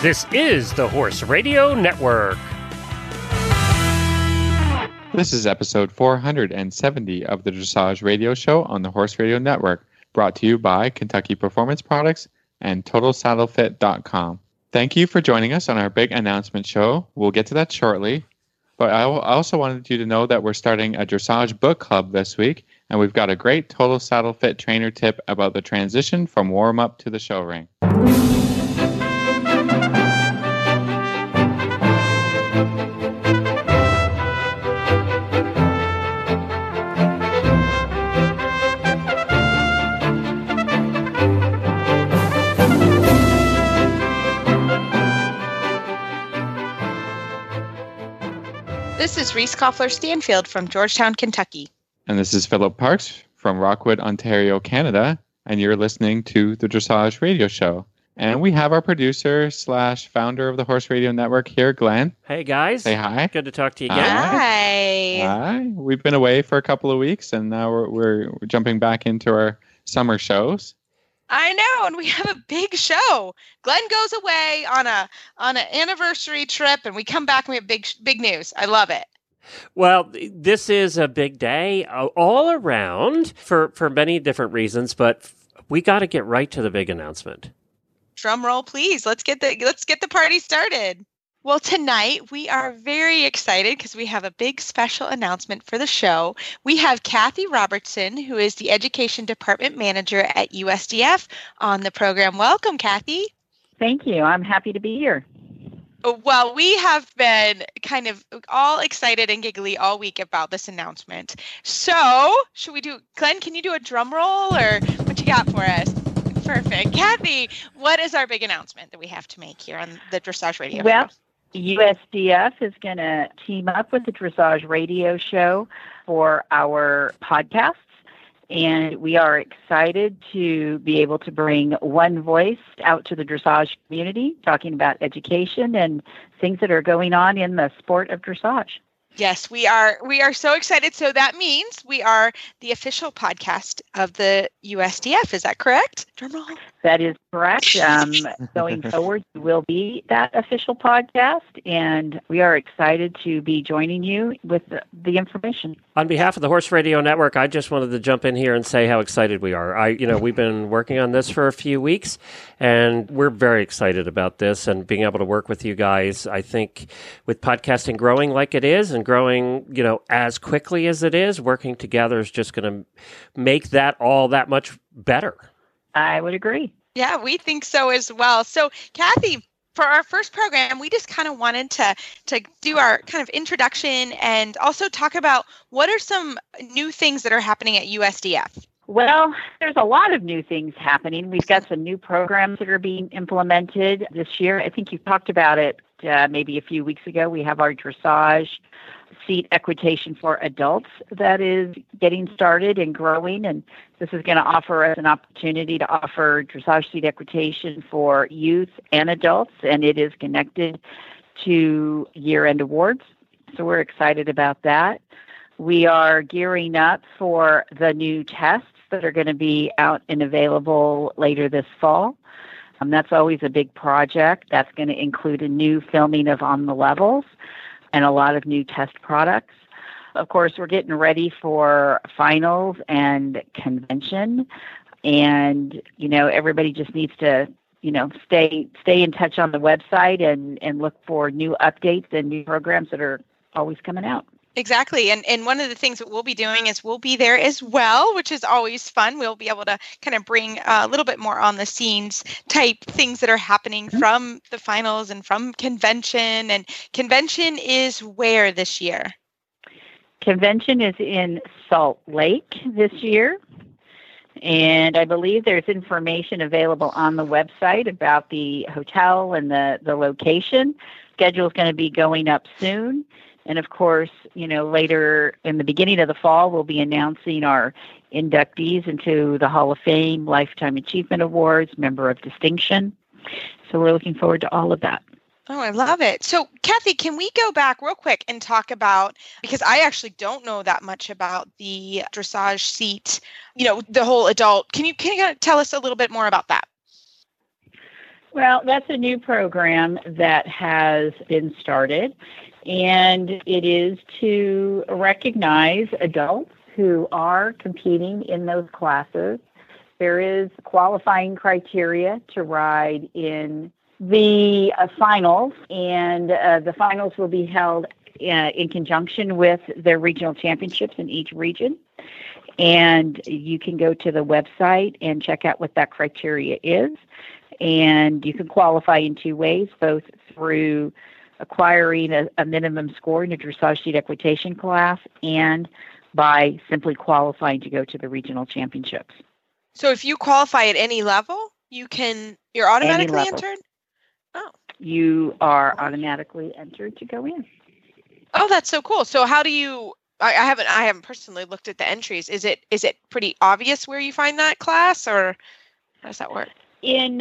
This is the Horse Radio Network. This is episode 470 of the Dressage Radio Show on the Horse Radio Network, brought to you by Kentucky Performance Products and TotalSaddleFit.com. Thank you for joining us on our big announcement show. We'll get to that shortly. But I also wanted you to know that we're starting a dressage book club this week, and we've got a great Total Saddle Fit trainer tip about the transition from warm-up to the show ring. This is Reese Koffler-Stanfield from Georgetown, Kentucky. And this is Philip Parks from Rockwood, Ontario, Canada. And you're listening to the Dressage Radio Show. And we have our producer / founder of the Horse Radio Network here, Glenn. Hey, guys. Say hi. Good to talk to you again. Hi. Hi. We've been away for a couple of weeks, and now we're jumping back into our summer shows. I know, and we have a big show. Glenn goes away on an anniversary trip, and we come back and we have big news. I love it. Well, this is a big day all around for many different reasons, but we got to get right to the big announcement. Drum roll, please. Let's get the party started. Well, tonight we are very excited because we have a big special announcement for the show. We have Kathy Robertson, who is the Education Department Manager at USDF, on the program. Welcome, Kathy. Thank you. I'm happy to be here. Well, we have been kind of all excited and giggly all week about this announcement. So, should we Glenn, can you do a drum roll or what you got for us? Perfect. Kathy, what is our big announcement that we have to make here on the Dressage Radio Show? Well, USDF is going to team up with the Dressage Radio Show for our podcasts. And we are excited to be able to bring one voice out to the dressage community, talking about education and things that are going on in the sport of dressage. Yes, we are so excited. So that means we are the official podcast of the USDF. Is that correct? Drum roll. That is correct. Going forward, we will be that official podcast, and we are excited to be joining you with the information. On behalf of the Horse Radio Network, I just wanted to jump in here and say how excited we are. We've been working on this for a few weeks, and we're very excited about this and being able to work with you guys. I think with podcasting growing like it is and growing, as quickly as it is, working together is just going to make that all that much better. I would agree. Yeah, we think so as well. So, Kathy, for our first program, we just kind of wanted to do our kind of introduction and also talk about what are some new things that are happening at USDF. Well, there's a lot of new things happening. We've got some new programs that are being implemented this year. I think you talked about it maybe a few weeks ago. We have our dressage seat equitation for adults that is getting started and growing, and this is going to offer us an opportunity to offer dressage seat equitation for youth and adults, and it is connected to year-end awards, so we're excited about that. We are gearing up for the new tests that are going to be out and available later this fall. That's always a big project. That's going to include a new filming of On the Levels and a lot of new test products. Of course, we're getting ready for finals and convention. And, everybody just needs to, stay in touch on the website and look for new updates and new programs that are always coming out. Exactly. And one of the things that we'll be doing is we'll be there as well, which is always fun. We'll be able to kind of bring a little bit more on the scenes type things that are happening from the finals and from convention. And convention is where this year? Convention is in Salt Lake this year. And I believe there's information available on the website about the hotel and the location. Schedule is going to be going up soon. And of course, later in the beginning of the fall, we'll be announcing our inductees into the Hall of Fame, Lifetime Achievement Awards, Member of Distinction. So we're looking forward to all of that. Oh, I love it. So, Kathy, can we go back real quick and talk about, because I actually don't know that much about the dressage seat, the whole adult. Can you kind of tell us a little bit more about that? Well, that's a new program that has been started, and it is to recognize adults who are competing in those classes. There is qualifying criteria to ride in the finals, and the finals will be held in conjunction with their regional championships in each region. And you can go to the website and check out what that criteria is. And you can qualify in two ways, both through acquiring a minimum score in a dressage seat equitation class and by simply qualifying to go to the regional championships. So if you qualify at any level, you're automatically entered? Oh. You are automatically entered to go in. Oh, that's so cool. So how do you I haven't personally looked at the entries. Is it pretty obvious where you find that class, or how does that work? In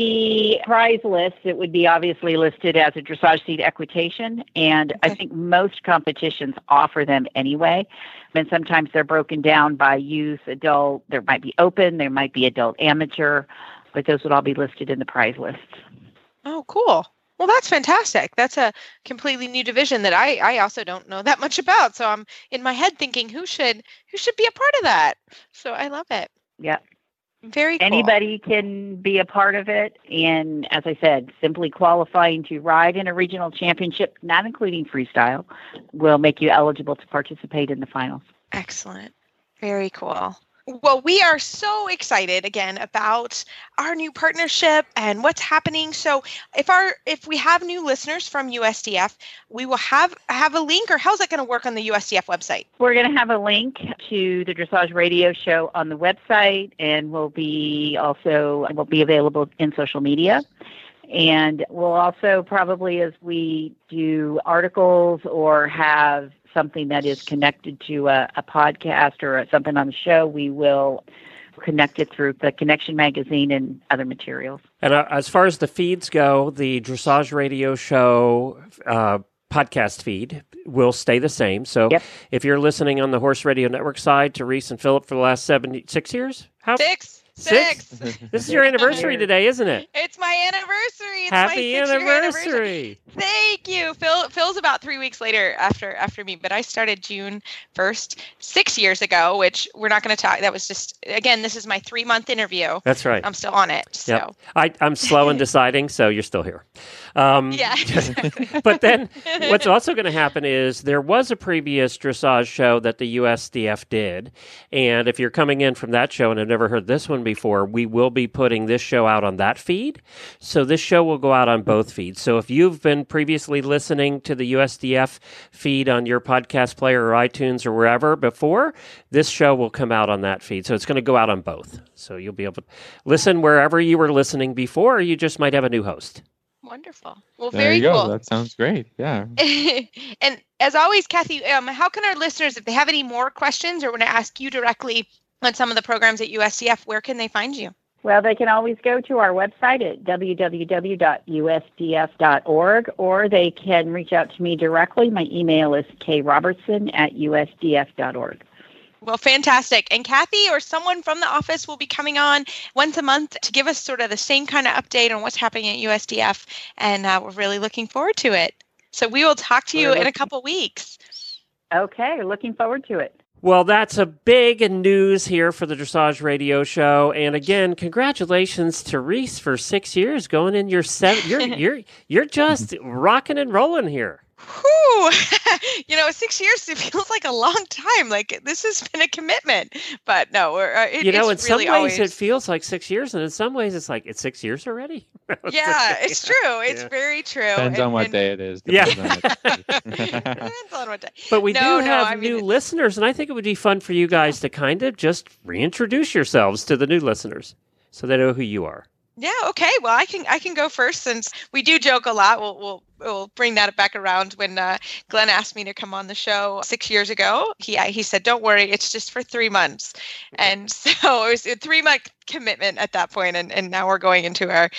the prize list, it would be obviously listed as a dressage seat equitation, and I think most competitions offer them anyway. And sometimes they're broken down by youth, adult. There might be open, there might be adult amateur, but those would all be listed in the prize list. Oh, cool. Well, that's fantastic. That's a completely new division that I also don't know that much about. So I'm in my head thinking, who should be a part of that? So I love it. Yeah. Very cool. Anybody can be a part of it. And as I said, simply qualifying to ride in a regional championship, not including freestyle, will make you eligible to participate in the finals. Excellent. Very cool. Well, we are so excited again about our new partnership and what's happening. So if we have new listeners from USDF, we will have a link, or how's that going to work on the USDF website? We're going to have a link to the Dressage Radio Show on the website, and will be available in social media. And we'll also probably, as we do articles or have something that is connected to a podcast or something on the show, we will connect it through the Connection magazine and other materials. And as far as the feeds go, the Dressage Radio Show podcast feed will stay the same. So if you're listening on the Horse Radio Network side to Reese and Phillip for the last 6 years? Six. This is your anniversary today, isn't it? It's my anniversary. It's Happy my 6-year anniversary. Thank you. Phil's about 3 weeks later after me, but I started June 1st, 6 years ago, which we're not going to talk. That was just, again, this is my 3-month interview. That's right. I'm still on it. So. Yep. I'm slow in deciding, so you're still here. Yeah. Exactly. But then what's also going to happen is there was a previous dressage show that the USDF did. And if you're coming in from that show and have never heard this one before, we will be putting this show out on that feed. So this show will go out on both feeds. So if you've been previously listening to the USDF feed on your podcast player or iTunes or wherever before, this show will come out on that feed. So it's going to go out on both. So you'll be able to listen wherever you were listening before, or you just might have a new host. Wonderful. Well, there very you go. cool. That sounds great. Yeah. And as always, Kathy, how can our listeners, if they have any more questions or want to ask you directly on some of the programs at USDF, where can they find you? Well, they can always go to our website at www.usdf.org, or they can reach out to me directly. My email is krobertson@usdf.org. Well, fantastic. And Kathy or someone from the office will be coming on once a month to give us sort of the same kind of update on what's happening at USDF, and we're really looking forward to it. So we will talk to you in a couple weeks. Okay, looking forward to it. Well, that's a big news here for the Dressage Radio Show, and again, congratulations to Reese for 6 years, going in your 7th. You're just rocking and rolling here. Whew. 6 years, it feels like a long time. Like this has been a commitment, but no, in some ways it feels like 6 years, and in some ways it's like it's 6 years already. Yeah, it's true. It's very true. Depends on what day it is. Depends on what day. But we do have new listeners, and I think it would be fun for you guys to kind of just reintroduce yourselves to the new listeners so they know who you are. Yeah. Okay. Well, I can go first, since we do joke a lot. We'll we'll bring that back around. When Glenn asked me to come on the show 6 years ago, he said, "Don't worry, it's just for 3 months." And so it was a 3-month commitment at that point, and now we're going into our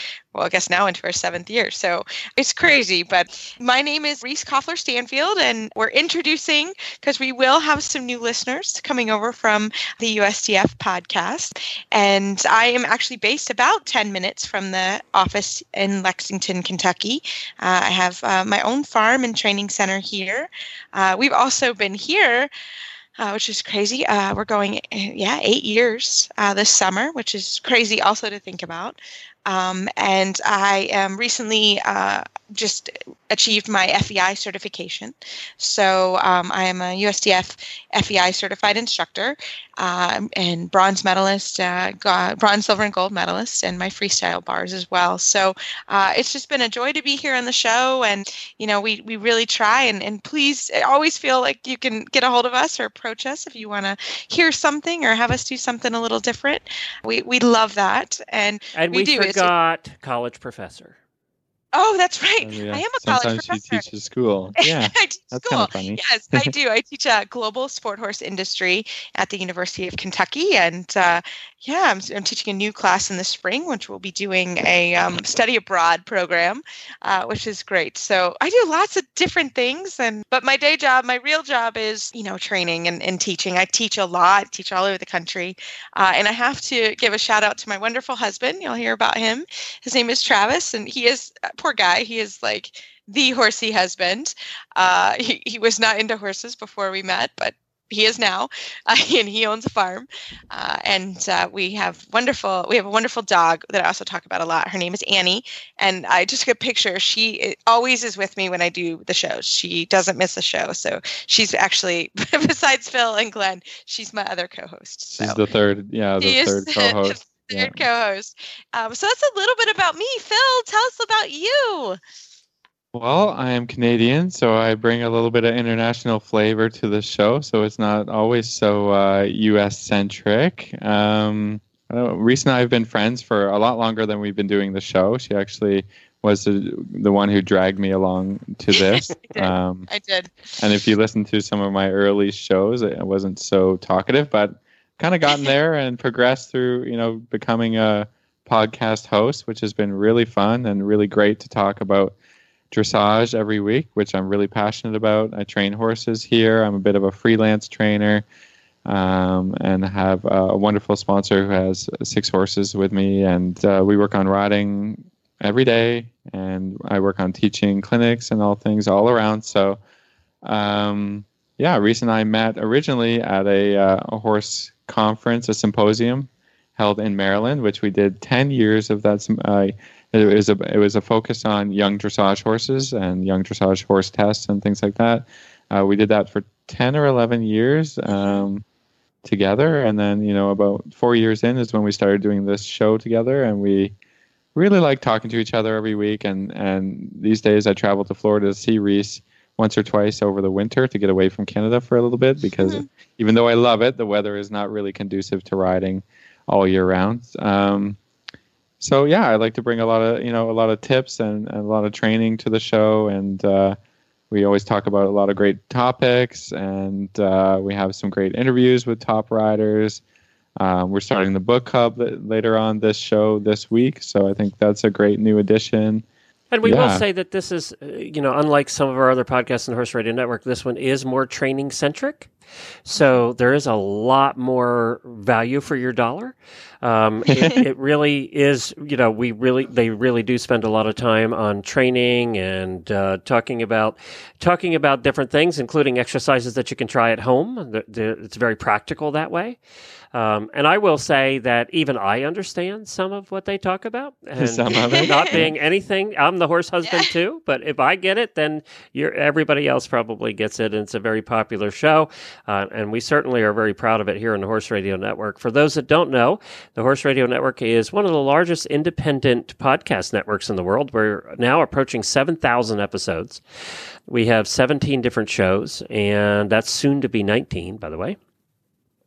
7th year. So it's crazy. But my name is Reese Koffler Stanfield, and we're introducing, because we will have some new listeners coming over from the USDF podcast. And I am actually based about 10 minutes from the office in Lexington, Kentucky. I have my own farm and training center here. We've also been here, which is crazy. We're going, 8 years this summer, which is crazy also to think about. And I am recently just achieved my FEI certification. So I am a USDF FEI certified instructor and bronze medalist, bronze, silver, and gold medalist, and my freestyle bars as well. So it's just been a joy to be here on the show. And, we really try. And please always feel like you can get a hold of us or approach us if you want to hear something or have us do something a little different. We love that. And we do. Forgot college professor. Oh, that's right. Oh, yeah. I am a college professor. Sometimes she teaches school. Yeah, I teach that's school. Kind of funny. Yes, I do. I teach global sport horse industry at the University of Kentucky, and I'm teaching a new class in the spring, which we'll be doing a study abroad program, which is great. So I do lots of different things, but my day job, my real job is training and teaching. I teach a lot, teach all over the country, and I have to give a shout out to my wonderful husband. You'll hear about him. His name is Travis, and he is. Poor guy. He is like the horsey husband. He was not into horses before we met, but he is now, and he owns a farm. And we have a wonderful dog that I also talk about a lot. Her name is Annie, and I just took a picture. She always is with me when I do the shows. She doesn't miss a show. So she's actually, besides Phil and Glenn, she's my other co-host. She's the third co-host. Third co-host. So that's a little bit about me. Phil, tell us about you. Well, I am Canadian, so I bring a little bit of international flavor to the show, so it's not always so U.S.-centric. Reese and I have been friends for a lot longer than we've been doing the show. She actually was the one who dragged me along to this. I did. And if you listen to some of my early shows, I wasn't so talkative, but kind of gotten there and progressed through, becoming a podcast host, which has been really fun and really great to talk about dressage every week, which I'm really passionate about. I train horses here. I'm a bit of a freelance trainer, and have a wonderful sponsor who has 6 horses with me. And we work on riding every day, and I work on teaching clinics and all things all around. So, Reese and I met originally at a horse conference, a symposium held in Maryland, which we did 10 years of that. It was a focus on young dressage horses and young dressage horse tests and things like that. We did that for 10 or 11 years together, and then about 4 years in is when we started doing this show together, and we really like talking to each other every week. And these days I travel to Florida to see Reese once or twice over the winter to get away from Canada for a little bit, because even though I love it, the weather is not really conducive to riding all year round. I like to bring a lot of tips and a lot of training to the show, and we always talk about a lot of great topics, and we have some great interviews with top riders. We're starting the book club later on this show this week, so I think that's a great new addition. And we will say that this is, unlike some of our other podcasts in the Horse Radio Network, this one is more training-centric. So there is a lot more value for your dollar. It really is, they really do spend a lot of time on training and talking about different things, including exercises that you can try at home. It's very practical that way. And I will say that even I understand some of what they talk about. And some of it. Not being anything, I'm the horse husband too, but if I get it, then everybody else probably gets it, and it's a very popular show. And we certainly are very proud of it here on the Horse Radio Network. For those that don't know, the Horse Radio Network is one of the largest independent podcast networks in the world. We're now approaching 7,000 episodes. We have 17 different shows, and that's soon to be 19, by the way.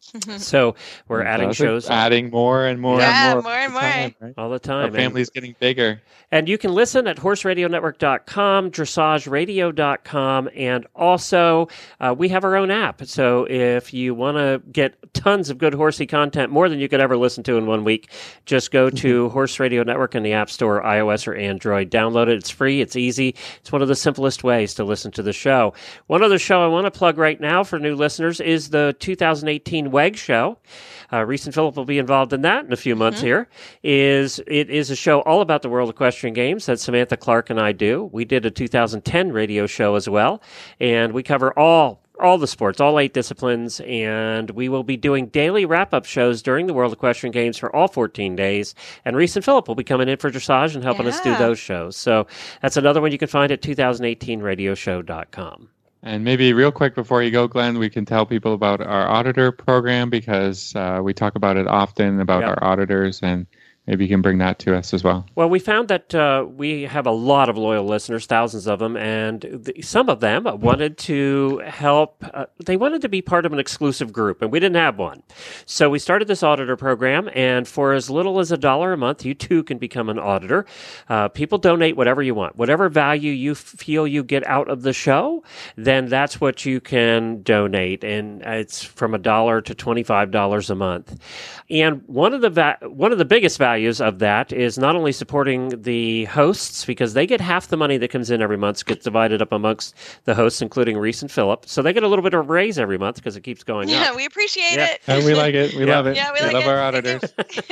So we're adding shows. Adding more and more Yeah, and more. more and more. Time, right? All the time. Our family's getting bigger. And you can listen at horseradionetwork.com, dressageradio.com, and also we have our own app. So if you want to get tons of good horsey content, more than you could ever listen to in 1 week, just go to Horse Radio Network in the App Store, iOS or Android. Download it. It's free. It's easy. It's one of the simplest ways to listen to the show. One other show I want to plug right now for new listeners is the 2018 WEG show. Reese and Phillip will be involved in that in a few months here. It is a show all about the World Equestrian Games that Samantha Clark and I do. We did a 2010 radio show as well, and we cover all the sports, all 8 disciplines, and we will be doing daily wrap-up shows during the World Equestrian Games for all 14 days, and Reese and Phillip will be coming in for dressage and helping us do those shows. So that's another one you can find at 2018radioshow.com. And maybe real quick before you go, Glenn, we can tell people about our auditor program because we talk about it often about our auditors, and maybe you can bring that to us as well. Well, we found that we have a lot of loyal listeners, thousands of them, and some of them wanted to help. They wanted to be part of an exclusive group, and we didn't have one. So we started this auditor program, and for as little as $1 a month, you too can become an auditor. People donate whatever you want. Whatever value you feel you get out of the show, then that's what you can donate, and it's from $1 to $25 a month. And one of the biggest values of that is not only supporting the hosts, because they get half the money that comes in every month gets divided up amongst the hosts, including Reese and Phillip. So they get a little bit of a raise every month because it keeps going up. Yeah, we appreciate it. And we like it. We love it. Yeah, we like love it. our auditors.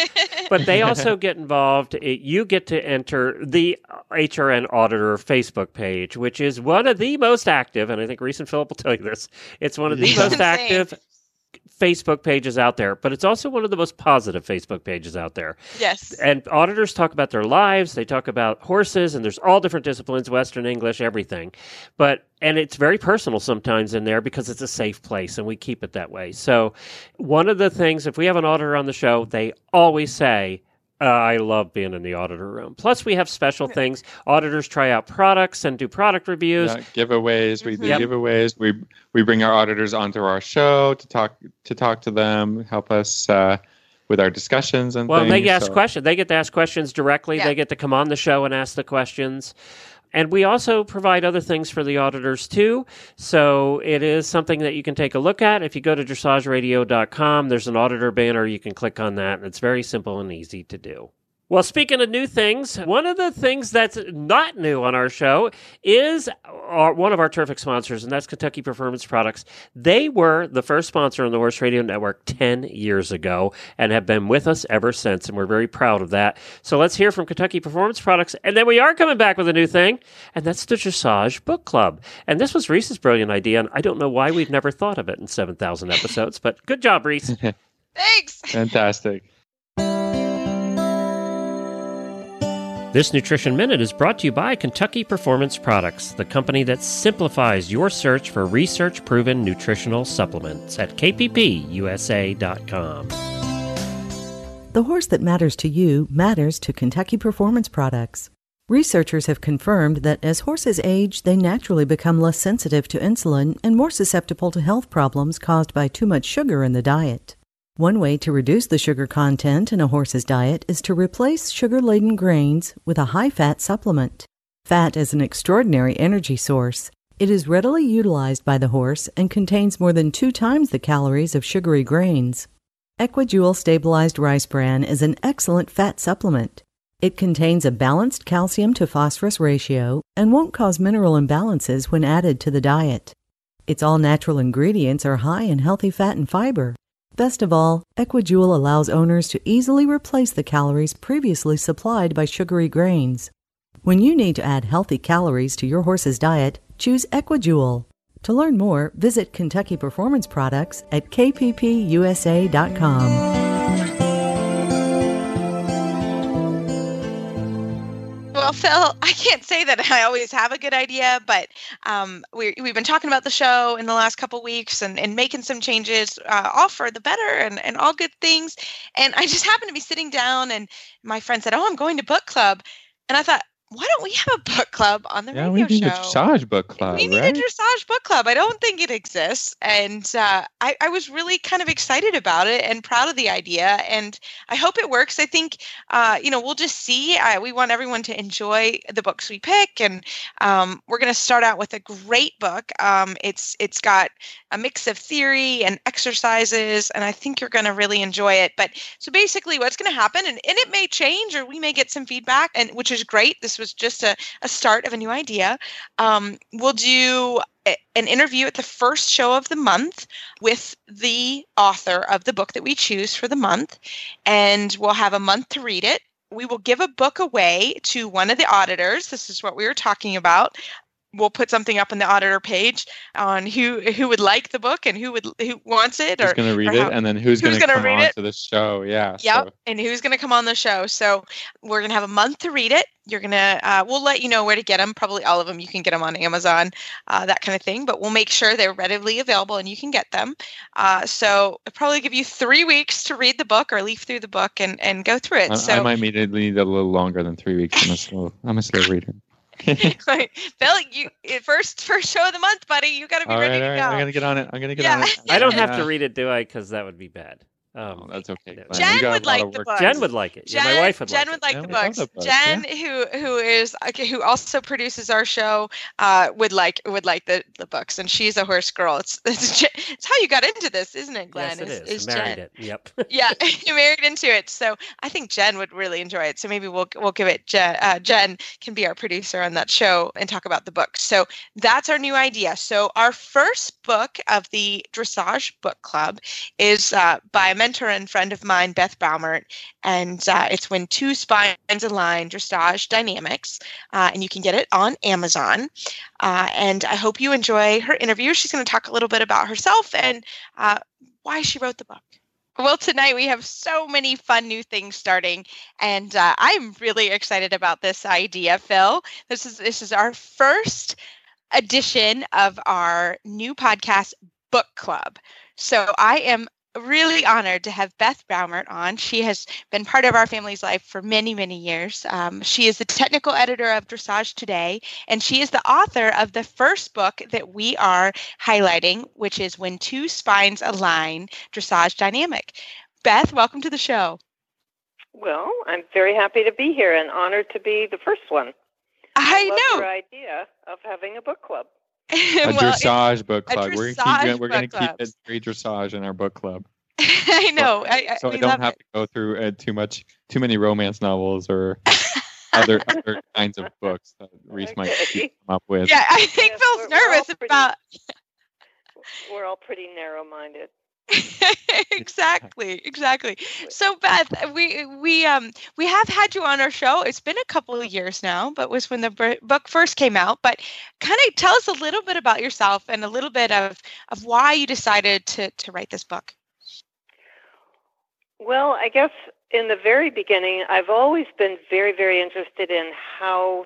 But they also get involved. You get to enter the HRN Auditor Facebook page, which is one of the most active, and I think Reese and Phillip will tell you this. It's one of the most active Facebook pages out there, but it's also one of the most positive Facebook pages out there. Yes. And auditors talk about their lives, they talk about horses, and there's all different disciplines, Western English, everything. And it's very personal sometimes in there because it's a safe place, and we keep it that way. So one of the things, if we have an auditor on the show, they always say, I love being in the auditor room. Plus, we have special things. Auditors try out products and do product reviews. Yeah, giveaways. We do giveaways. We bring our auditors onto our show to talk to them, help us with our discussions and things. Well, they ask questions. They get to ask questions directly. Yeah. They get to come on the show and ask the questions. And we also provide other things for the auditors, too. So it is something that you can take a look at. If you go to dressageradio.com, there's an auditor banner. You can click on that, and it's very simple and easy to do. Well, speaking of new things, one of the things that's not new on our show is one of our terrific sponsors, and that's Kentucky Performance Products. They were the first sponsor on the Horse Radio Network 10 years ago and have been with us ever since, and we're very proud of that. So let's hear from Kentucky Performance Products, and then we are coming back with a new thing, and that's the Dressage Book Club. And this was Reese's brilliant idea, and I don't know why we've never thought of it in 7,000 episodes, but good job, Reese. Thanks. Fantastic. This Nutrition Minute is brought to you by Kentucky Performance Products, the company that simplifies your search for research-proven nutritional supplements at kppusa.com. The horse that matters to you matters to Kentucky Performance Products. Researchers have confirmed that as horses age, they naturally become less sensitive to insulin and more susceptible to health problems caused by too much sugar in the diet. One way to reduce the sugar content in a horse's diet is to replace sugar-laden grains with a high-fat supplement. Fat is an extraordinary energy source. It is readily utilized by the horse and contains more than 2 times the calories of sugary grains. Equijewel Stabilized Rice Bran is an excellent fat supplement. It contains a balanced calcium to phosphorus ratio and won't cause mineral imbalances when added to the diet. Its all-natural ingredients are high in healthy fat and fiber. Best of all, Equijewel allows owners to easily replace the calories previously supplied by sugary grains. When you need to add healthy calories to your horse's diet, choose Equijewel. To learn more, visit Kentucky Performance Products at kppusa.com. Well, Phil, I can't say that I always have a good idea, but we've been talking about the show in the last couple weeks and making some changes, all for the better and all good things. And I just happened to be sitting down and my friend said, I'm going to book club. And I thought, why don't we have a book club on the Yeah, radio we need show? a dressage book club, We need right? a dressage book club. I don't think it exists. And I was really kind of excited about it and proud of the idea. And I hope it works. I think, we'll just see. We want everyone to enjoy the books we pick. And we're going to start out with a great book. It's got a mix of theory and exercises. And I think you're going to really enjoy it. But so basically what's going to happen, and it may change or we may get some feedback, and which is great. This was just a start of a new idea. We'll do an interview at the first show of the month with the author of the book that we choose for the month, and we'll have a month to read it. We will give a book away to one of the auditors. This is what we were talking about. We'll put something up on the auditor page on who would like the book and who wants it, Who's going to read it, and then who's going to come on to the show. Yeah. Yep. So. And who's going to come on the show. So we're going to have a month to read it. You're going to, we'll let you know where to get them. Probably all of them. You can get them on Amazon, that kind of thing. But we'll make sure they're readily available and you can get them. So it'll probably give you 3 weeks to read the book or leaf through the book and go through it. I might need a little longer than 3 weeks. I'm a slow reader. Right. Bill, you first show of the month, buddy. You got to be ready to go. I'm gonna get on it. on it. I don't have to read it, do I? Because that would be bad. That's okay. Jen would like the book. Jen would like it. My wife would like it. Jen would like the books. Jen, who also produces our show, would like the books, and she's a horse girl. It's how you got into this, isn't it, Glenn? Yes, it is. Married Jen. It. Yep. Yeah, you married into it. So I think Jen would really enjoy it. So maybe we'll give it Jen. Jen can be our producer on that show and talk about the books. So that's our new idea. So our first book of the Dressage Book Club is by a mentor and friend of mine, Beth Baumert, and it's When Two Spines Align, Dressage Dynamics, and you can get it on Amazon. And I hope you enjoy her interview. She's going to talk a little bit about herself and why she wrote the book. Well, tonight we have so many fun new things starting, and I'm really excited about this idea, Phil. This is our first edition of our new podcast, Book Club. So I am really honored to have Beth Baumert on. She has been part of our family's life for many, many years. She is the technical editor of Dressage Today, and she is the author of the first book that we are highlighting, which is When Two Spines Align, Dressage Dynamic. Beth, welcome to the show. Well, I'm very happy to be here and honored to be the first one. I love know. your idea of having a book club. Dressage book club. We're going to keep it very dressage in our book club. I know. So I don't have to go through too many romance novels or other kinds of books that Reese might come up with. Yeah, I think Phil's nervous about. We're all pretty narrow-minded. Exactly. So Beth, we have had you on our show. It's been a couple of years now, but was when the book first came out. But kind of tell us a little bit about yourself and a little bit of why you decided to write this book. Well, I guess in the very beginning, I've always been very, very interested in how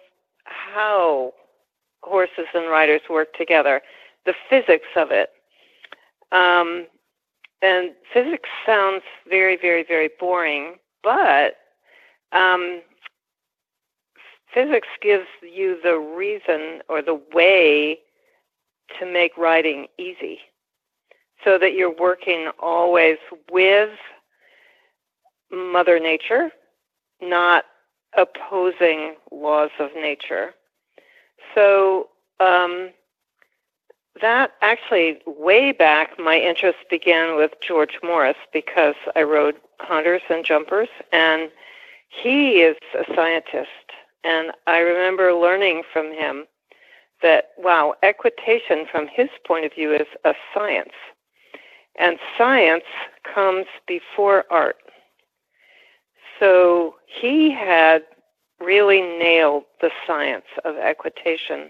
horses and riders work together, the physics of it. And physics sounds very, very, very boring, but physics gives you the reason or the way to make riding easy so that you're working always with Mother Nature, not opposing laws of nature. So that actually, way back, my interest began with George Morris because I rode Hunters and Jumpers, and he is a scientist. And I remember learning from him that, wow, equitation from his point of view is a science. And science comes before art. So he had really nailed the science of equitation.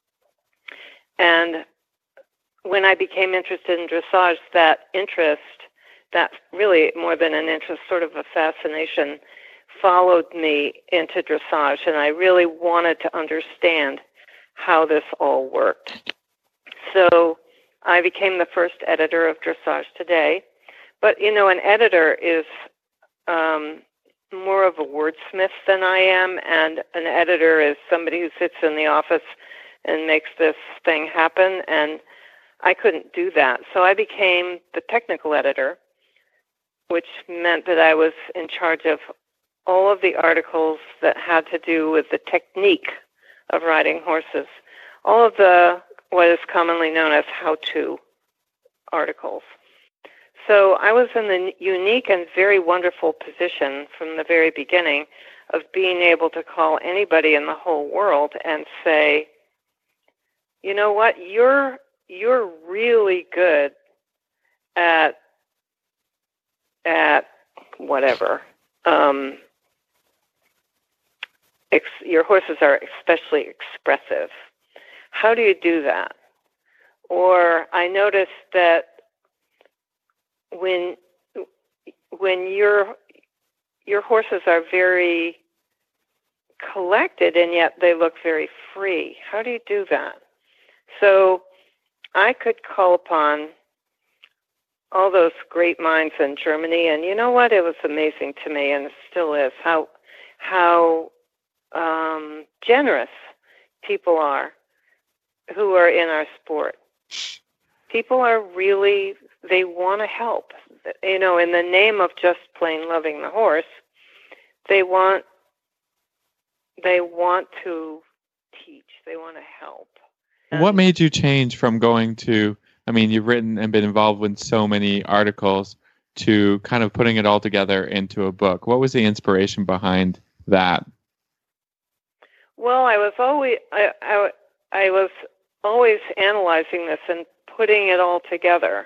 And when I became interested in dressage, that interest, that really more than an interest, sort of a fascination, followed me into dressage, and I really wanted to understand how this all worked. So I became the first editor of Dressage Today. But, you know, an editor is more of a wordsmith than I am, and an editor is somebody who sits in the office and makes this thing happen, and I couldn't do that. So I became the technical editor, which meant that I was in charge of all of the articles that had to do with the technique of riding horses, all of the what is commonly known as how-to articles. So I was in the unique and very wonderful position from the very beginning of being able to call anybody in the whole world and say, you know what, you're really good at whatever. Your horses are especially expressive. How do you do that? Or I noticed that when your horses are very collected and yet they look very free, how do you do that? So I could call upon all those great minds in Germany, and you know what? It was amazing to me, and it still is, how generous people are who are in our sport. People are really, they want to help. You know, in the name of just plain loving the horse, they want to teach. They want to help. What made you change from going to, I mean, you've written and been involved with so many articles, to kind of putting it all together into a book? What was the inspiration behind that? Well, I was always analyzing this and putting it all together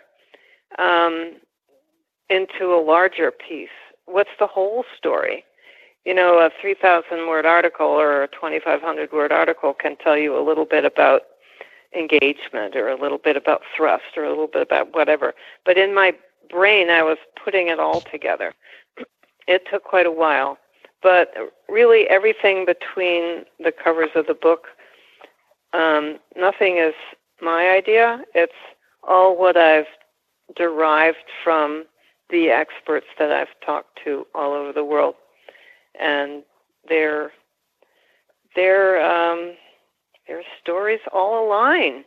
into a larger piece. What's the whole story? You know, a 3,000-word article or a 2,500-word article can tell you a little bit about engagement or a little bit about thrust or a little bit about whatever. But in my brain, I was putting it all together. It took quite a while. But really everything between the covers of the book, nothing is my idea. It's all what I've derived from the experts that I've talked to all over the world. And their stories all align.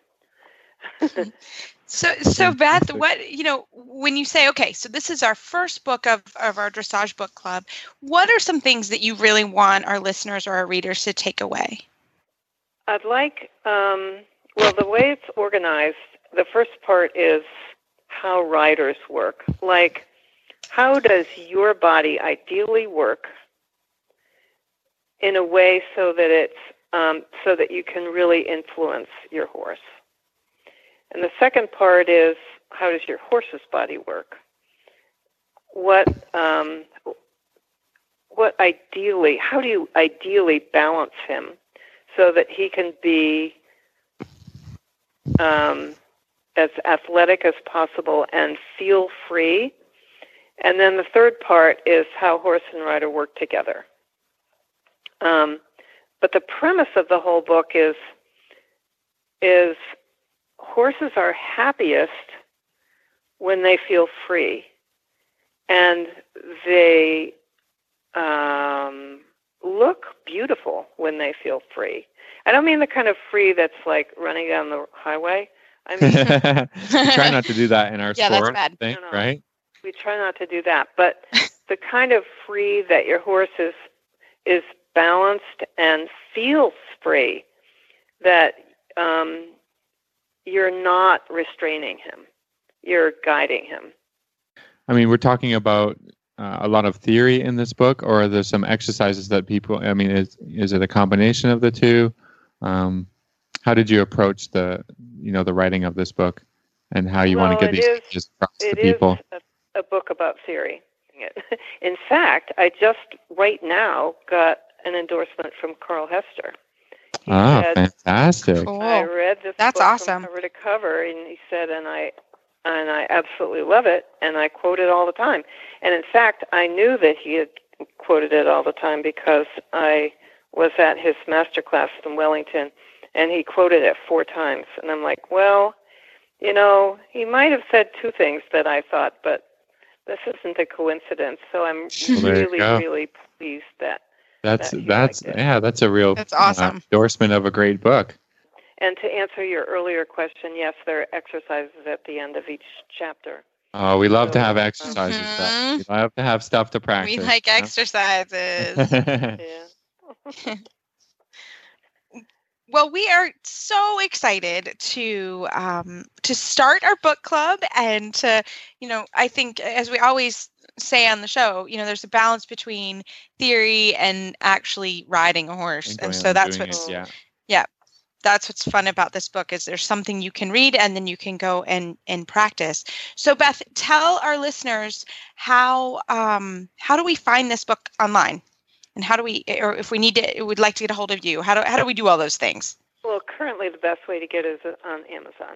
So Beth, what, you know, when you say, okay, so this is our first book of our Dressage Book Club, what are some things that you really want our listeners or our readers to take away? I'd like, well, the way it's organized, the first part is how riders work. Like, how does your body ideally work in a way so that it's so that you can really influence your horse? And the second part is, how does your horse's body work? How do you ideally balance him so that he can be as athletic as possible and feel free? And then the third part is how horse and rider work together. But the premise of the whole book is horses are happiest when they feel free, and they look beautiful when they feel free. I don't mean the kind of free that's like running down the highway. I mean, we try not to do that in our sport, that's bad. Thing, No. Right? We try not to do that, but the kind of free that your horse is balanced and feels free, that you're not restraining him, you're guiding him. I mean, we're talking about a lot of theory in this book, or are there some exercises that people, I mean, is it a combination of the two? How did you approach the writing of this book, and how you want to get these messages across to people? It is a book about theory. In fact, I just right now got an endorsement from Carl Hester. He said, fantastic! Cool. I read this That's book awesome. from cover to cover, and he said, and I absolutely love it, and I quote it all the time. And in fact, I knew that he had quoted it all the time because I was at his master class in Wellington, and he quoted it 4 times. And I'm like, well, you know, he might have said 2 things that I thought, but this isn't a coincidence. So I'm Well, really pleased that that's you liked it. that's a real That's awesome. endorsement of a great book. And to answer your earlier question, yes, there are exercises at the end of each chapter. Oh, we love to So, have exercises. Mhm. We love to have stuff to practice. We like exercises. Yeah. Well, we are so excited to start our book club, and to, I think, as we always say on the show, there's a balance between theory and actually riding a horse, and so that's what's that's what's fun about this book, is there's something you can read and then you can go and practice. So Beth, tell our listeners how do we find this book online? And how do we, or if we would like to get a hold of you, how do we do all those things? Well, currently the best way to get it is on Amazon.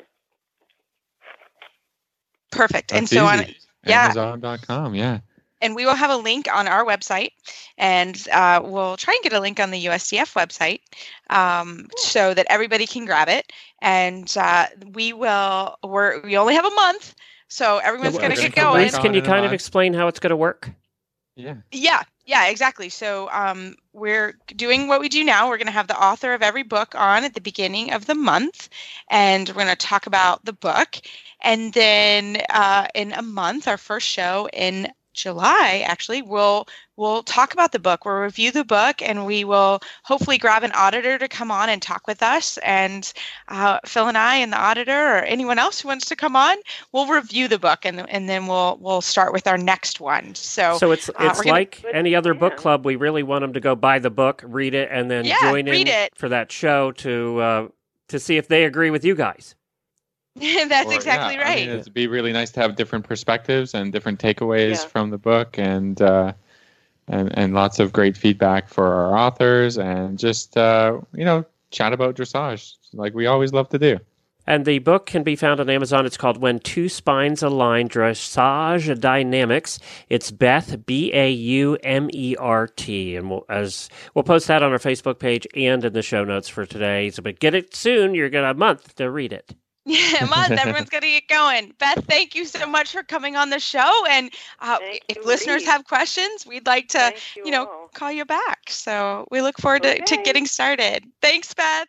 Perfect. That's and so easy. Amazon.com, yeah. And we will have a link on our website, and we'll try and get a link on the USDF website so that everybody can grab it. And we only have a month, so everyone's going to get going. Can you kind of explain how it's going to work? Yeah, exactly. So we're doing what we do now. We're going to have the author of every book on at the beginning of the month, and we're going to talk about the book. And then in a month, our first show in July, actually, we'll talk about the book. We'll review the book, and we will hopefully grab an auditor to come on and talk with us. And Phil and I and the auditor, or anyone else who wants to come on, we'll review the book, and then we'll start with our next one. So it's like any other book club. We really want them to go buy the book, read it, and then join in for that show to see if they agree with you guys. That's exactly right. I mean, it'd be really nice to have different perspectives and different takeaways from the book, and lots of great feedback for our authors, and just chat about dressage like we always love to do. And the book can be found on Amazon. It's called When Two Spines Align, Dressage Dynamics. It's Beth, Baumert. And we'll post that on our Facebook page and in the show notes for today. But get it soon. You're going to have a month to read it. Yeah, a month. Everyone's going to get going. Beth, thank you so much for coming on the show. And if listeners have questions, we'd like to, call you back. So we look forward to getting started. Thanks, Beth.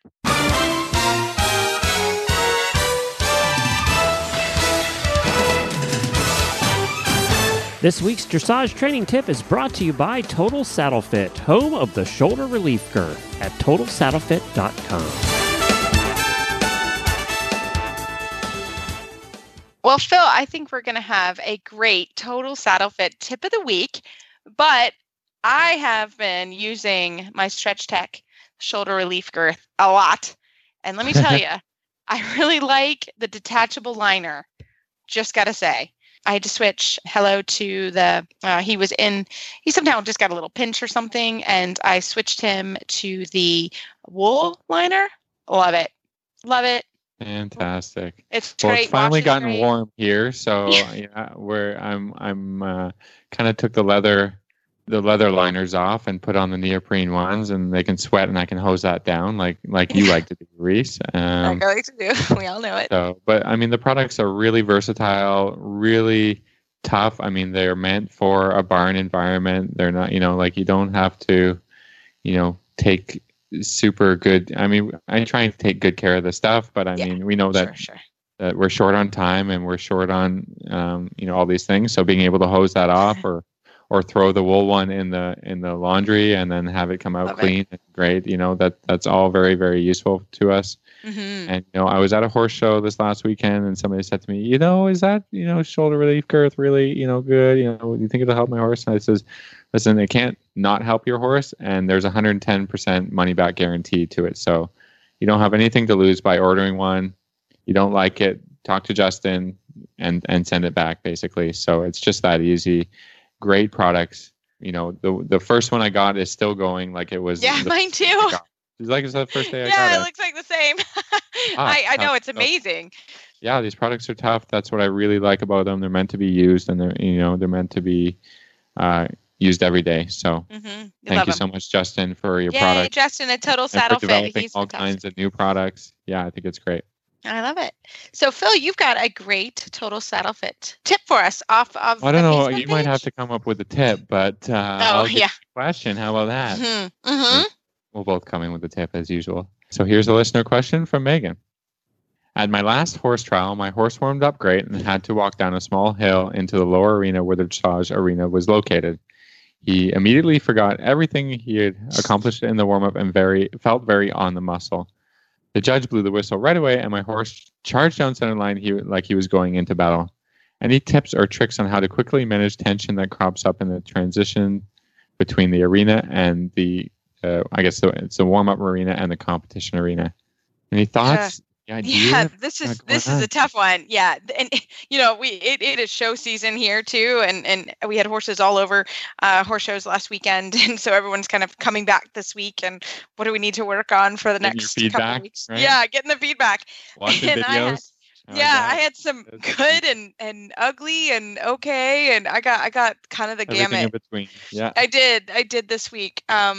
This week's dressage training tip is brought to you by Total Saddle Fit, home of the shoulder relief girth at TotalSaddleFit.com. Well, Phil, I think we're going to have a great Total Saddle Fit tip of the week, but I have been using my Stretch Tech shoulder relief girth a lot. And let me tell you, I really like the detachable liner. Just got to say, I had to switch Hello to he somehow just got a little pinch or something, and I switched him to the wool liner. Love it. Love it. Fantastic. It's well, great. It's finally gotten warm here, so I'm kind of took the leather liners off and put on the neoprene ones, and they can sweat, and I can hose that down like you like to do, Reese. Like I like to do. We all know it. So, but I mean, the products are really versatile, really tough. I mean, they're meant for a barn environment. They're not, you don't have to, take super good. I mean, I try and take good care of the stuff, but I mean, we know that that we're short on time, and we're short on all these things. So being able to hose that off, or throw the wool one in the laundry and then have it come out clean and great, that's all very, very useful to us. Mm-hmm. And I was at a horse show this last weekend, and somebody said to me, is that shoulder relief girth really good? Do you think it'll help my horse? And I says, listen, it can't not help your horse, and there's 110% money back guarantee to it. So you don't have anything to lose by ordering one. You don't like it, talk to Justin and send it back, basically. So it's just that easy. Great products. The first one I got is still going like it was. Yeah, mine too. It's like it's the first day I got it. Yeah, it looks like the same. I know, it's amazing. Yeah, these products are tough. That's what I really like about them. They're meant to be used, and they're meant to be used every day. So thank you so much, Justin, for your product. Justin at Total Saddle Fit. Developing all kinds of new products. Yeah, I think it's great. I love it. So, Phil, you've got a great Total Saddle Fit tip for us off of I don't the know. Facebook You might page? have to come up with a tip, but I'll get yeah. you a question. How about that? Mm-hmm. Mm-hmm. We'll both come in with a tip as usual. So here's a listener question from Megan. At my last horse trial, my horse warmed up great and had to walk down a small hill into the lower arena where the dressage arena was located. He immediately forgot everything he had accomplished in the warm-up and felt very on the muscle. The judge blew the whistle right away, and my horse charged down center line like he was going into battle. Any tips or tricks on how to quickly manage tension that crops up in the transition between the arena and the, it's the warm-up arena and the competition arena? Any thoughts? Yeah, this is a tough one. Yeah, and it is show season here too, and we had horses all over horse shows last weekend, and so everyone's kind of coming back this week. And what do we need to work on for the next couple of weeks? Right? Yeah, getting the feedback. Watching videos. I had some good and ugly and okay, and I got kind of the everything gamut in between. Yeah, I did this week.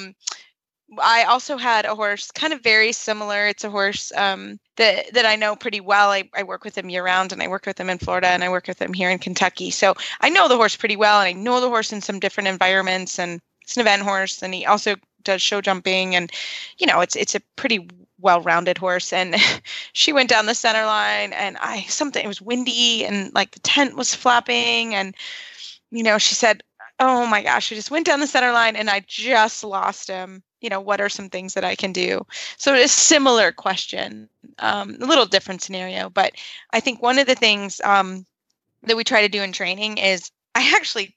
I also had a horse kind of very similar. It's a horse that I know pretty well. I work with him year round, and I worked with him in Florida, and I work with him here in Kentucky. So I know the horse pretty well, and I know the horse in some different environments, and it's an event horse, and he also does show jumping, and it's a pretty well-rounded horse. And she went down the center line, and it was windy, and like the tent was flapping, and she said, "Oh my gosh, I just went down the center line and I just lost him. What are some things that I can do?" So it's a similar question, a little different scenario. But I think one of the things that we try to do in training is I actually,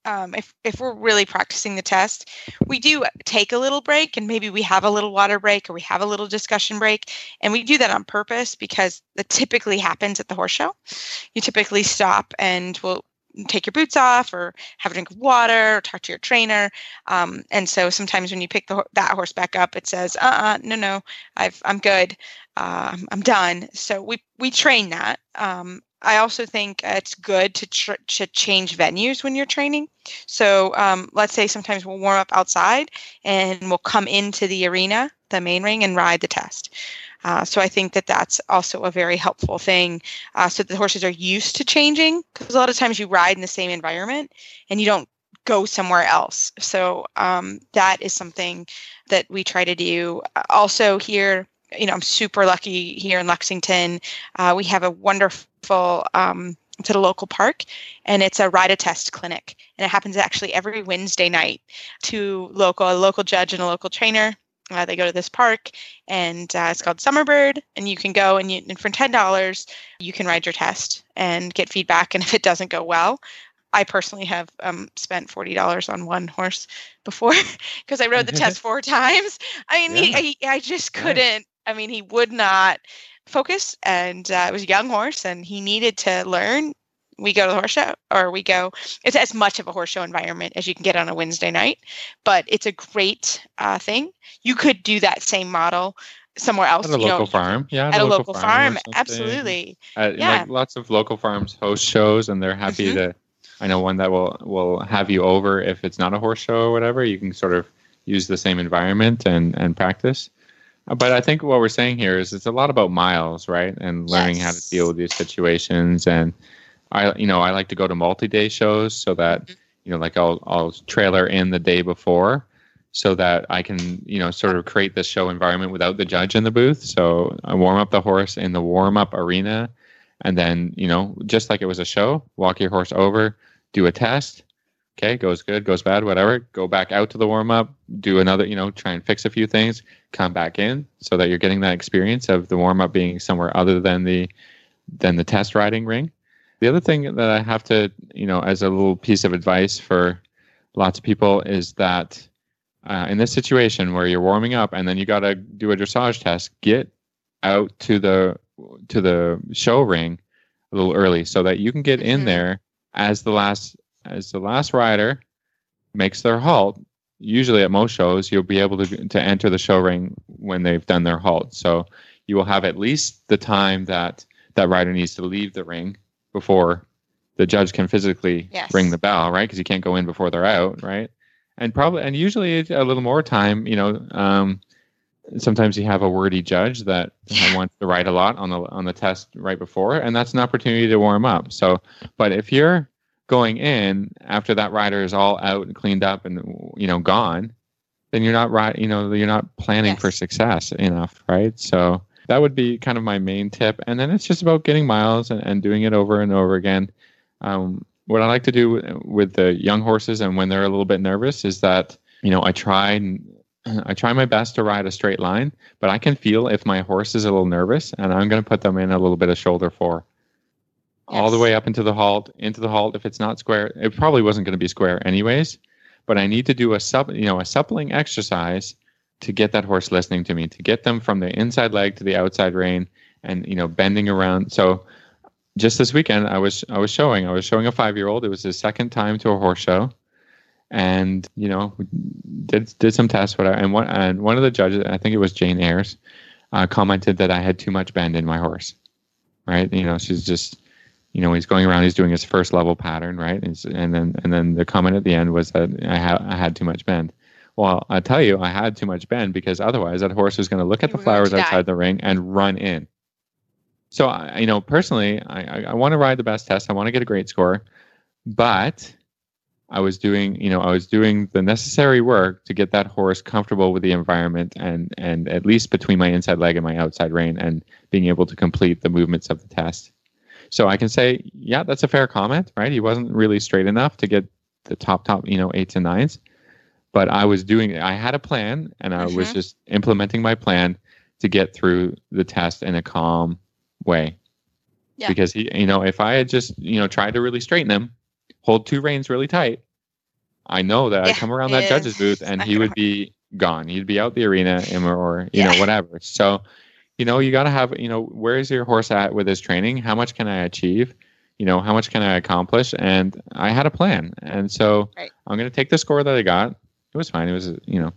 if we're really practicing the test, we do take a little break, and maybe we have a little water break or we have a little discussion break. And we do that on purpose because that typically happens at the horse show. You typically stop and we'll take your boots off or have a drink of water or talk to your trainer. And so sometimes when you pick that horse back up, it says, no, I'm good. I'm done. So we train that. I also think it's good to change venues when you're training. So let's say sometimes we'll warm up outside and we'll come into the arena, the main ring, and ride the test. So I think that that's also a very helpful thing. So the horses are used to changing, because a lot of times you ride in the same environment and you don't go somewhere else. So that is something that we try to do. Also here, I'm super lucky here in Lexington. We have a wonderful, it's at a local park, and it's a ride a test clinic. And it happens actually every Wednesday night. A local judge and a local trainer. They go to this park, and it's called Summerbird, and you can go and for $10, you can ride your test and get feedback. And if it doesn't go well, I personally have spent $40 on one horse before because I rode the test 4 times. I just couldn't. I mean, he would not focus, and it was a young horse, and he needed to learn. We go to the horse show, it's as much of a horse show environment as you can get on a Wednesday night, but it's a great thing. You could do that same model somewhere else. At a local farm. Yeah. At a local farm. Absolutely. Like lots of local farms host shows, and they're happy to, I know one that will have you over if it's not a horse show or whatever. You can sort of use the same environment and practice. But I think what we're saying here is it's a lot about miles, right? And learning how to deal with these situations. And I like to go to multi-day shows so that, like I'll trailer in the day before so that I can, sort of create this show environment without the judge in the booth. So I warm up the horse in the warm-up arena, and then, just like it was a show, walk your horse over, do a test. Okay, goes good, goes bad, whatever. Go back out to the warm-up, do another, try and fix a few things, come back in so that you're getting that experience of the warm-up being somewhere other than the test riding ring. The other thing that I have to, as a little piece of advice for lots of people is that in this situation where you're warming up and then you got to do a dressage test, get out to the show ring a little early so that you can get in there as the last rider makes their halt. Usually at most shows, you'll be able to enter the show ring when they've done their halt. So you will have at least the time that rider needs to leave the ring before the judge can physically ring the bell, right? Because you can't go in before they're out, right? And usually a little more time, sometimes you have a wordy judge that wants to write a lot on the test right before, and that's an opportunity to warm up. So, but if you're going in after that rider is all out and cleaned up and gone, then you're not you're not planning for success enough, right? So that would be kind of my main tip. And then it's just about getting miles and doing it over and over again. What I like to do with the young horses and when they're a little bit nervous is that, I try my best to ride a straight line, but I can feel if my horse is a little nervous, and I'm going to put them in a little bit of shoulder four. All the way up into the halt. If it's not square, it probably wasn't going to be square anyways, but I need to do a suppling exercise to get that horse listening to me, to get them from the inside leg to the outside rein and, bending around. So just this weekend, I was showing a 5-year-old. It was his second time to a horse show. And, we did some tests, whatever. And one of the judges, I think it was Jane Ayres, commented that I had too much bend in my horse, right? She's just, he's going around, he's doing his first level pattern, right? And then the comment at the end was that I had too much bend. Well, I tell you, I had too much bend because otherwise that horse was going to look at the flowers outside the ring and run in. So, personally, I want to ride the best test. I want to get a great score, but I was doing the necessary work to get that horse comfortable with the environment and at least between my inside leg and my outside rein and being able to complete the movements of the test. So I can say, yeah, that's a fair comment, right? He wasn't really straight enough to get the top, 8s and 9s. But I had a plan, and I was just implementing my plan to get through the test in a calm way. Yeah. Because if I had just, tried to really straighten him, hold 2 reins really tight, I know that I'd come around that judge's booth and he would be gone. He'd be out the arena or whatever. So, you got to have, where is your horse at with his training? How much can I achieve? How much can I accomplish? And I had a plan. And so I'm going to take the score that I got. It was fine. It was,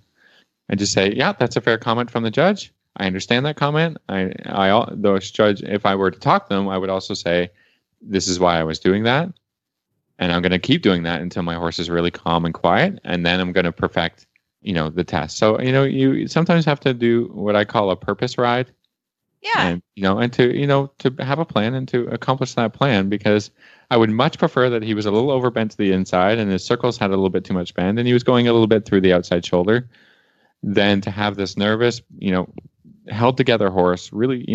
I just say, yeah, that's a fair comment from the judge. I understand that comment. The judge, if I were to talk to them, I would also say, this is why I was doing that. And I'm going to keep doing that until my horse is really calm and quiet. And then I'm going to perfect, the test. So, you sometimes have to do what I call a purpose ride. Yeah. And to have a plan and to accomplish that plan, because I would much prefer that he was a little overbent to the inside and his circles had a little bit too much bend and he was going a little bit through the outside shoulder than to have this nervous, held together horse really,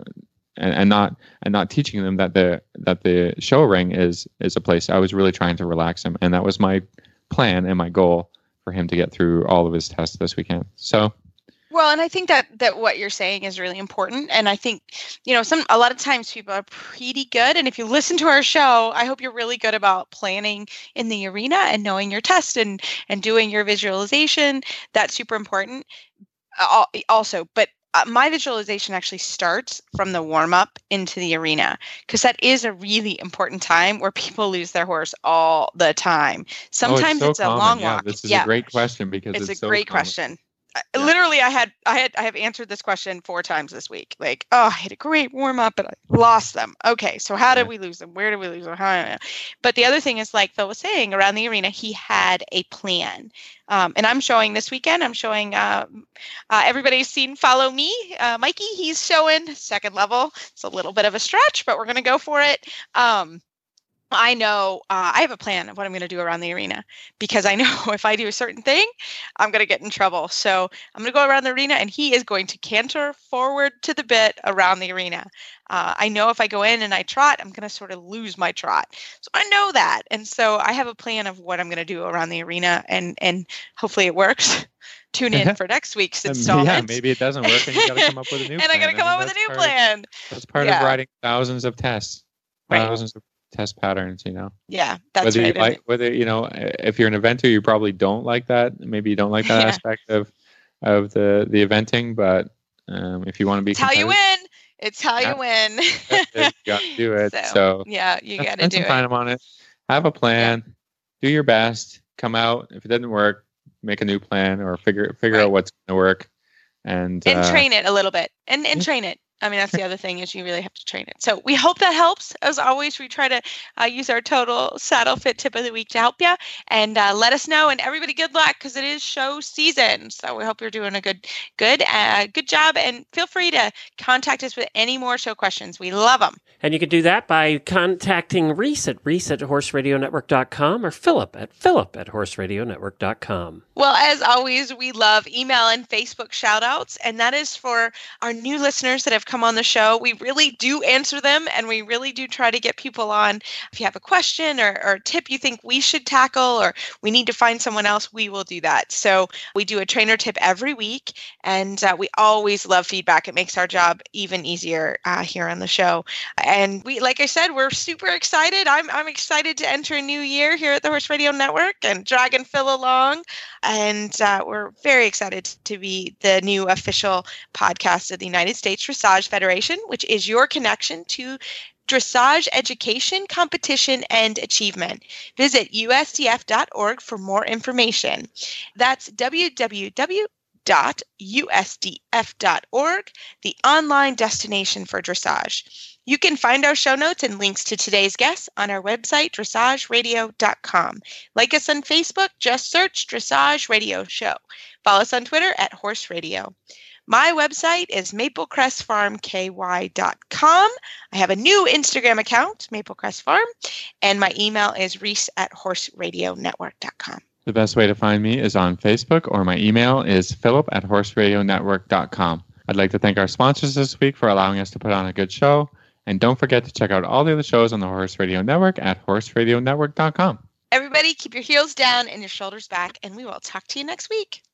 and not teaching them that the show ring is a place. I was really trying to relax him. And that was my plan and my goal for him to get through all of his tests this weekend. So. Well, and I think that what you're saying is really important. And I think, a lot of times people are pretty good. And if you listen to our show, I hope you're really good about planning in the arena and knowing your test and doing your visualization. That's super important also. But my visualization actually starts from the warm-up into the arena, because that is a really important time where people lose their horse all the time. Sometimes it's a long walk. This is a great question because it's a great question. Yeah. Literally, I have answered this question 4 times this week. Like, I had a great warm up, but I lost them. Okay, so how did we lose them? Where did we lose them? But the other thing is, like Phil was saying, around the arena, he had a plan. And I'm showing this weekend. I'm showing. Everybody's seen Follow Me, Mikey. He's showing 2nd level. It's a little bit of a stretch, but we're going to go for it. I know I have a plan of what I'm going to do around the arena, because I know if I do a certain thing, I'm going to get in trouble. So I'm going to go around the arena and he is going to canter forward to the bit around the arena. I know if I go in and I trot, I'm going to sort of lose my trot. So I know that. And so I have a plan of what I'm going to do around the arena, and hopefully it works. Tune in for next week's installment. Yeah, maybe it doesn't work and you got to come up with a new plan. And I got to come up with a new plan. That's part of riding thousands of tests. Thousands of test patterns, Yeah, that's right. Whether if you're an eventer, you probably don't like that. Maybe you don't like that aspect of the eventing, but if you want to be, it's how you win. It's how you win. You got to do it. So yeah, you got to do it. Spend some time on it. Have a plan. Do your best. Come out. If it doesn't work, make a new plan or figure out what's going to work. And train it a little bit and train it. I mean, that's the other thing is you really have to train it. So we hope that helps. As always, we try to use our total saddle fit tip of the week to help you, and let us know. And everybody, good luck because it is show season. So we hope you're doing a good job. And feel free to contact us with any more show questions. We love them. And you can do that by contacting Reese at horseradionetwork.com or Philip at horseradionetwork.com. Well, as always, we love email and Facebook shout outs, and that is for our new listeners that have come on the show. We really do answer them, and we really do try to get people on. If you have a question or a tip you think we should tackle or we need to find someone else, we will do that. So we do a trainer tip every week, and we always love feedback. It makes our job even easier here on the show. And we, like I said, we're super excited. I'm excited to enter a new year here at the Horse Radio Network and dragging Phil along. And we're very excited to be the new official podcast of the United States Dressage Federation, which is your connection to dressage education, competition, and achievement. Visit usdf.org for more information. That's www.usdf.org, the online destination for dressage. You can find our show notes and links to today's guests on our website, dressageradio.com. Like us on Facebook, just search Dressage Radio Show. Follow us on Twitter at Horse Radio. My website is maplecrestfarmky.com. I have a new Instagram account, Maplecrest Farm, and my email is reese@horseradionetwork.com. The best way to find me is on Facebook, or my email is philip@horseradionetwork.com. I'd like to thank our sponsors this week for allowing us to put on a good show. And don't forget to check out all the other shows on the Horse Radio Network at horseradionetwork.com. Everybody, keep your heels down and your shoulders back, and we will talk to you next week.